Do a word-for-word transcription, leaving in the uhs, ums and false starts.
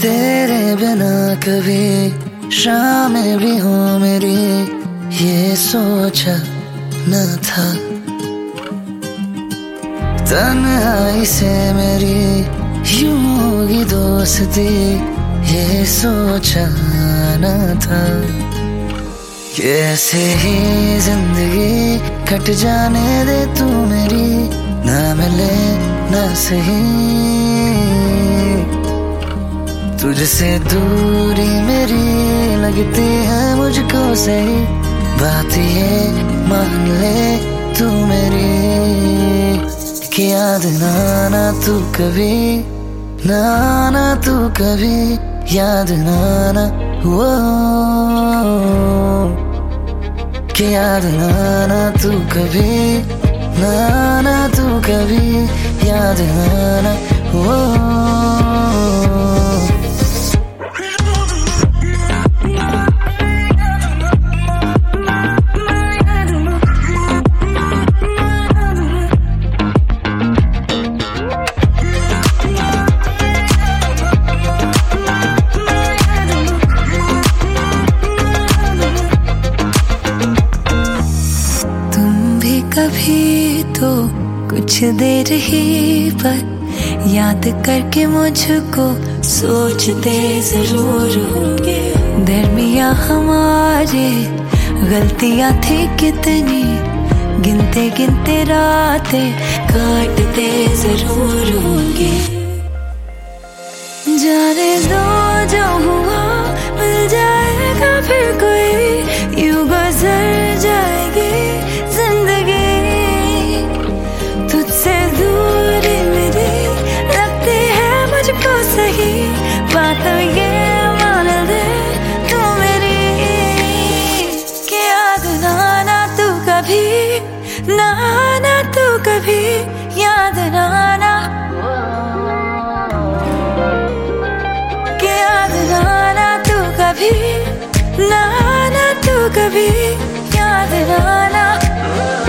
तेरे बिना कभी शाम भी हो मेरी, ये सोचा न था। तन्हाई से मेरी यूं होगी दोस्ती, ये सोचा न था। कैसे ही जिंदगी कट जाने दे तू मेरी, ना मिले ना सही तुझसे दूरी मेरी लगती है मुझको सही। बात ये मान ले तू मेरी, कि याद ना आना तू कभी, ना आना तू कभी, याद ना आना वो, कि याद ना आना तू कभी, ना आना तू कभी, याद ना आना वो। कभी तो कुछ देर ही पर याद करके मुझको सोचते जरूर होंगे। दरमिया हमारे गलतियां थी कितनी, गिनते गिनते रातें काटते जरूर होंगे। जाने दो जो हुआ मिल जाएगा फिर कोई, यूं गुजर जाएगी जिंदगी। तुझसे दूरी मेरी लगती है मुझको सही, बात ये मान ले तू मेरी, कि याद ना आना तू कभी, ना आना तू कभी, याद ना आना, कि याद ना आना तू कभी, ना आना तू कभी, याद ना आना।